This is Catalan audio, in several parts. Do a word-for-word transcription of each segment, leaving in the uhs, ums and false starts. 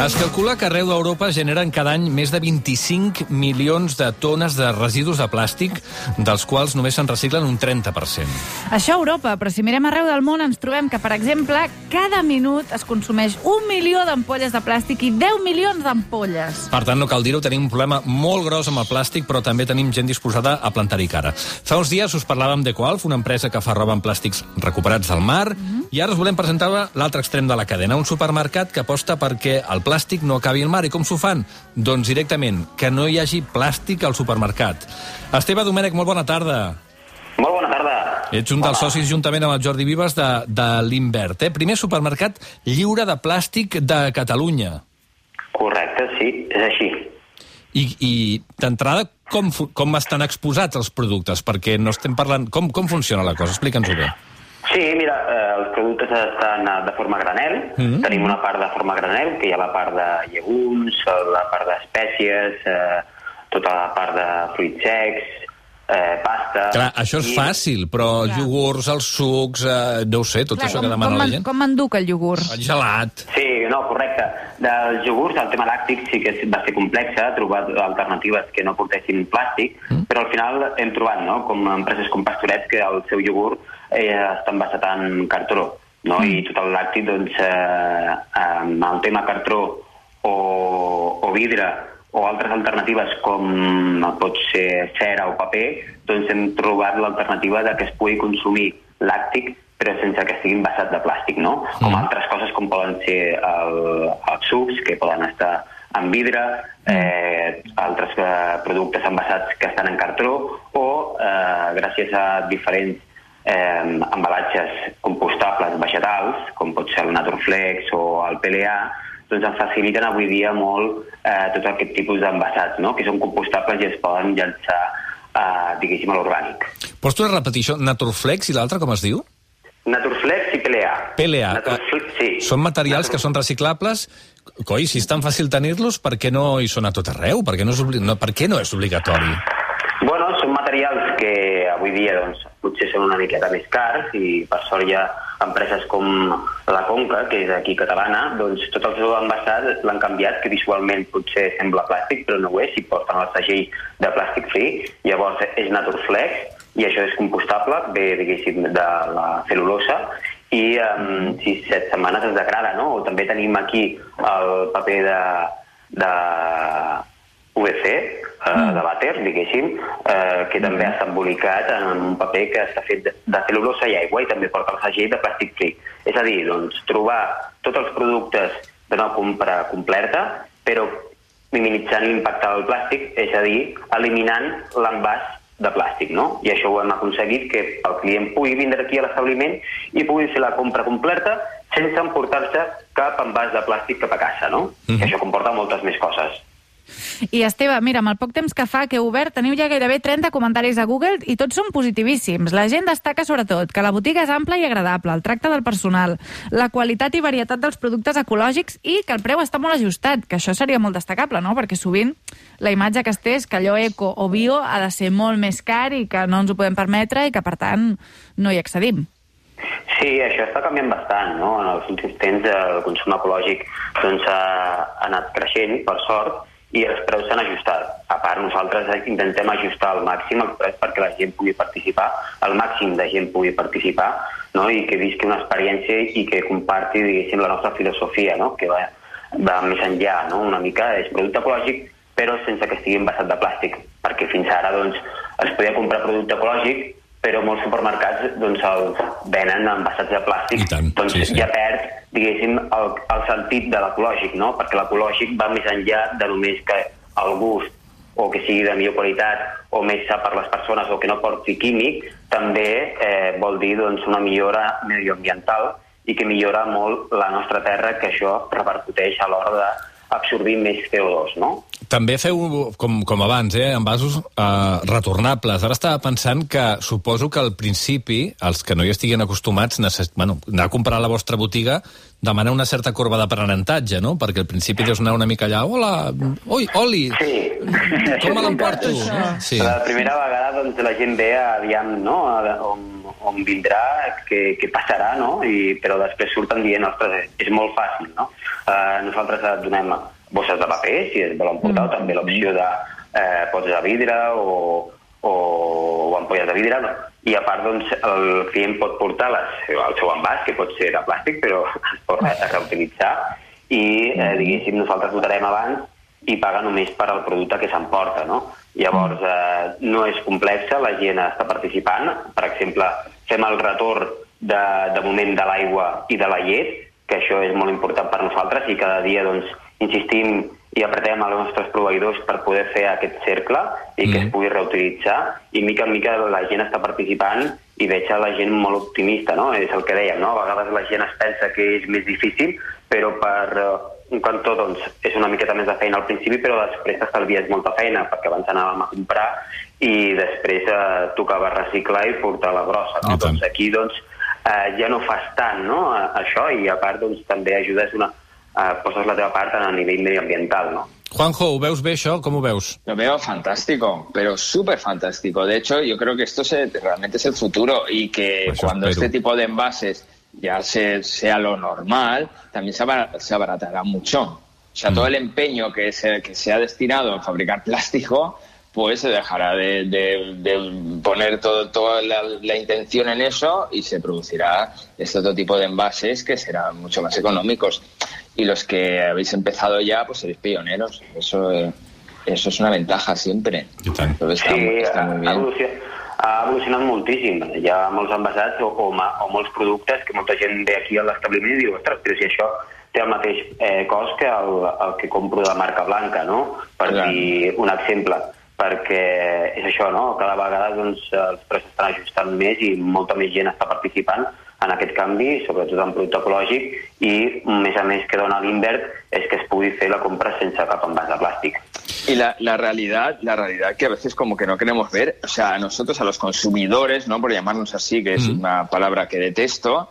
Es calcula que arreu d'Europa generen cada any més de vint-i-cinc milions de tones de residus de plàstic, dels quals només se'n reciclen un trenta per cent. Això a Europa, però si mirem arreu del món ens trobem que, per exemple, cada minut es consumeix un milió d'ampolles de plàstic i deu milions d'ampolles. Per tant, no cal dir-ho, tenim un problema molt gros amb el plàstic, però també tenim gent disposada a plantar-hi cara. Fa uns dies us parlàvem d'Ecoalf, una empresa que fa roba en plàstics recuperats del mar, mm-hmm. i ara us volem presentar l'altre extrem de la cadena, un supermercat que aposta perquè el plàstic no acabi al mar. I com s'ho fan? Doncs directament, que no hi hagi plàstic al supermercat. Esteve Domènech, molt bona tarda. Molt bona tarda. Ets un dels Hola. socis, juntament amb el Jordi Vives, de, de l'Invert, eh? Primer supermercat lliure de plàstic de Catalunya. Correcte, sí, és així. I, i d'entrada, com, com estan exposats els productes? Perquè no estem parlant... Com, com funciona la cosa? Explica'ns-ho bé. Sí, mira, eh, els productes estan de forma granel. Mm-hmm. Tenim una part de forma granel, que hi ha la part de llegums, la part d'espècies, eh, tota la part de fruits secs, eh, pasta... Clar, això és i... fàcil, però els iogurts, els sucs, eh, no ho sé, tot Clar, això que demana com, la gent. Com m'enduc el iogurt? El gelat. Sí, no, correcte. Dels iogurts, el tema làctic sí que va ser complex, trobar alternatives que no portessin plàstic, mm. però al final hem trobat, no?, com empreses com Pastorets, que el seu iogurt eh, està envasat en cartró, no? Mm. I tot el làctic, doncs, eh, amb el tema cartró o, o vidre o altres alternatives com pot ser cera o paper, doncs hem trobat l'alternativa de que es pugui consumir làctic però sense que estigui envasat de plàstic, no? Mm. Com altres coses com poden ser el, els sucs, que poden estar en vidre, eh, altres eh, productes envasats que estan en cartró, o eh, gràcies a diferents eh, embalatges compostables vegetals, com pot ser el Naturflex o el P L A, doncs ens faciliten avui dia molt eh, tot aquest tipus d'envasats, no?, que són compostables i es poden llançar, eh, diguéssim, a l'orgànic. Pots tu repetir això? Naturflex i l'altre com es diu? Naturflex i P L A. P L A. Naturflex, sí. Són materials Natur... que són reciclables. Coi, si és tan fàcil tenir-los, per què no hi són a tot arreu? Per què no és, obli... no, per què no és obligatori? Bueno, són materials que avui dia doncs, potser són una miqueta més cars i per sort hi ha empreses com la Conca, que és aquí catalana, doncs tot el seu envasat l'han canviat, que visualment potser sembla plàstic, però no ho és, si porten el segell de plàstic free. Llavors és Naturflex, i això és compostable, ve, diguéssim, de la cel·lulosa, i en sis set setmanes es degrada, no? O també tenim aquí el paper de, de U V C, eh, de vàter, diguéssim, eh, que també està embolicat en un paper que està fet de, de cel·lulosa i aigua i també porta el segell de plàstic free. És a dir, doncs, trobar tots els productes d'una compra completa, però minimitzant l'impacte del plàstic, és a dir, eliminant l'envàs de plàstic, no? I això ho hem aconseguit, que el client pugui vindre aquí a l'establiment i pugui fer la compra completa sense emportar-se cap envàs de plàstic cap a casa, no? Mm-hmm. I això comporta moltes més coses. I Esteve, mira, amb el poc temps que fa que heu obert, teniu ja gairebé trenta comentaris a Google i tots són positivíssims. La gent destaca sobretot que la botiga és ampla i agradable, el tracte del personal, la qualitat i varietat dels productes ecològics i que el preu està molt ajustat, que això seria molt destacable, no? Perquè sovint la imatge que es té és que allò eco o bio ha de ser molt més car i que no ens ho podem permetre i que, per tant, no hi accedim. Sí, això està canviant bastant, no? En els últims temps el consum ecològic doncs, ha anat creixent, per sort, i els preus s'han ajustat. A part, nosaltres intentem ajustar al màxim els preus perquè la gent pugui participar, el màxim de gent pugui participar, no? I que visqui una experiència i que comparti, diguéssim, la nostra filosofia, no? Que va, va més enllà, no? Una mica és producte ecològic, però sense que estigui envasat de plàstic, perquè fins ara doncs, es podia comprar producte ecològic, però molts supermercats doncs, els venen envasats de plàstic, tant, doncs sí, sí. ja perd, diguéssim, el, el sentit de l'ecològic, no? Perquè l'ecològic va més enllà de només que el gust o que sigui de millor qualitat o més sa per les persones o que no porti químic, també eh, vol dir doncs, una millora medioambiental i que millora molt la nostra terra, que això repercuteix a l'hora d'absorbir més C O dos, no? També feu, com, com abans, eh, envasos eh, retornables. Ara estava pensant que suposo que al principi, els que no hi estiguin acostumats, necess... bueno, anar a comprar a la vostra botiga demana una certa corba d'aprenentatge, no? Perquè al principi deus anar una mica allà, hola, oi, oli, sí. Com me l'emporto? Sí. La primera vegada doncs, la gent ve aviam, no?, on, on vindrà, què, què passarà, no? I, però després surten dient, ostres, és molt fàcil, no? Uh, nosaltres donem bosses de paper, si es volen portar, mm. o també l'opció de eh, pots de vidre o, o, o ampolles de vidre, no? I a part, doncs, el client pot portar les, el seu envàs, que pot ser de plàstic, però es pot reutilitzar, i, eh, diguéssim, nosaltres votarem abans i paga només per al producte que s'emporta, no? Llavors, eh, no és complexa, la gent està participant. Per exemple, fem el retorn de, de moment de l'aigua i de la llet, que això és molt important per nosaltres, i cada dia, doncs, insistim i apretem els nostres proveïdors per poder fer aquest cercle i que mm. es pugui reutilitzar, i mica en mica la gent està participant i veig la gent molt optimista, no? És el que dèiem, no? A vegades la gent es pensa que és més difícil, però per un cantó, doncs, és una miqueta més de feina al principi, però després t'estalvies molta feina, perquè abans anàvem a comprar i després eh, tocava reciclar i portar la grossa, no? Doncs aquí, doncs, eh, ja no fas tant, no?, això, i a part, doncs, també ajudes una... Uh, poses la teva part a nivell medioambiental, ¿no? Juanjo, ¿ho veus bé això? ¿Cómo veus? Lo veo fantástico, pero súper fantástico. De hecho, yo creo que esto se, realmente es el futuro, y que pues cuando espero. Este tipo de envases ya se, sea lo normal, también se, abar, se abaratará mucho. O sea, mm. todo el empeño que se, que se ha destinado a fabricar plástico, pues se dejará de, de, de poner todo, toda la, la intención en eso, y se producirá este otro tipo de envases que serán mucho más económicos. Y los que habéis empezado ya, pues seréis pioneros. Eso, eh, eso es una ventaja siempre. Entonces, está, sí, está muy bien. Ha evolucionat, ha evolucionat moltíssim. Hi ha molts envasats o, o, o molts productes que molta gent ve aquí a l'establiment i diu, ostres, però si això té el mateix eh, cost que el, el que compro de marca blanca, no? Per Clar. dir un exemple. Perquè és això, no? Cada vegada, doncs, els preus estan ajustant més i molta més gent està participant en aquest canvi, sobretot en producte ecològic, i a més a més que dona l'Invert és que es pugui fer la compra sense cap envàs de plàstic. Y la, la realidad, la realidad que a veces como que no queremos ver, o sea, a nosotros, a los consumidores, ¿no?, por llamarnos así, que es mm. una palabra que detesto,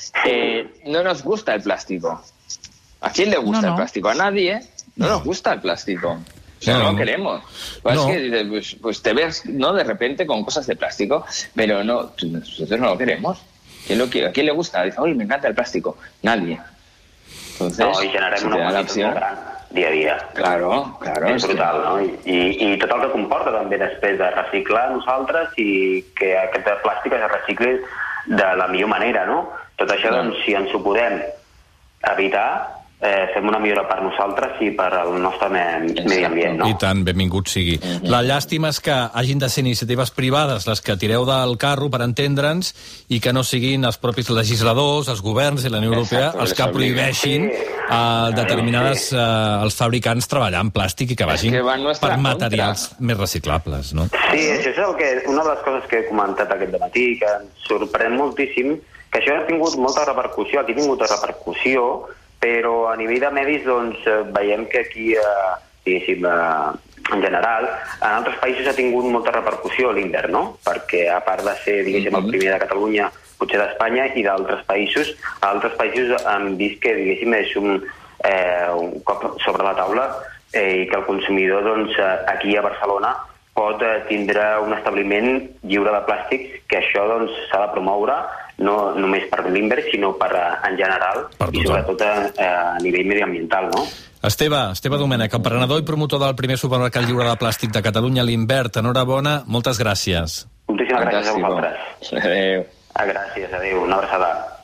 eh, no nos gusta el plástico. ¿A quién le gusta no, no. el plástico? A nadie. No, no nos gusta el plástico. O sea, no, no lo queremos. Pues no. Es que pues, pues te ves, ¿no?, de repente con cosas de plástico, pero no, nosotros no lo queremos. ¿Quién lo quiere? ¿A quién le gusta? Dice, uy, me encanta el plástico. Nadie. Entonces, no, i generem si una quantitat molt gran dia a dia. Claro, claro. És brutal, no? I, i tot el que comporta també després de reciclar nosaltres i que aquest plàstic es recicli de la millor manera, no? Tot això, claro. Doncs, si ens ho podem evitar, eh, fem una millora per nosaltres i per al nostre medi ambient, no? I tant, benvingut sigui. Mm-hmm. La llàstima és que hagin de ser iniciatives privades les que tireu del carro, per entendre'ns, i que no siguin els propis legisladors, els governs i la Unió Europea els que prohibeixin a determinades eh, els fabricants treballar en plàstic i que vagin que per materials contra. més reciclables, no? Sí, això és el que, una de les coses que he comentat aquest dematí, que ens sorprèn moltíssim, que això ha tingut molta repercussió, aquí ha tingut repercussió, però a nivell de medis, doncs, veiem que aquí, eh, diguéssim, eh, en general, en altres països ha tingut molta repercussió l'Invert, no? Perquè a part de ser, diguéssim, el primer de Catalunya, potser d'Espanya i d'altres països, altres països han vist que, diguéssim, és un, eh, un cop sobre la taula eh, i que el consumidor, doncs, aquí a Barcelona pot eh, tindre un establiment lliure de plàstic, que això, doncs, s'ha de promoure no només per l'Invert, sinó per, en general, per i sobretot a, a nivell medioambiental, no? Esteve, Esteve Domènech, emprenedor i promotor del primer supermercat lliure de plàstic de Catalunya, l'Invert. Enhorabona, moltes gràcies. Moltíssimes gràcies a vosaltres. Adéu. Gràcies, adéu. Una abraçada.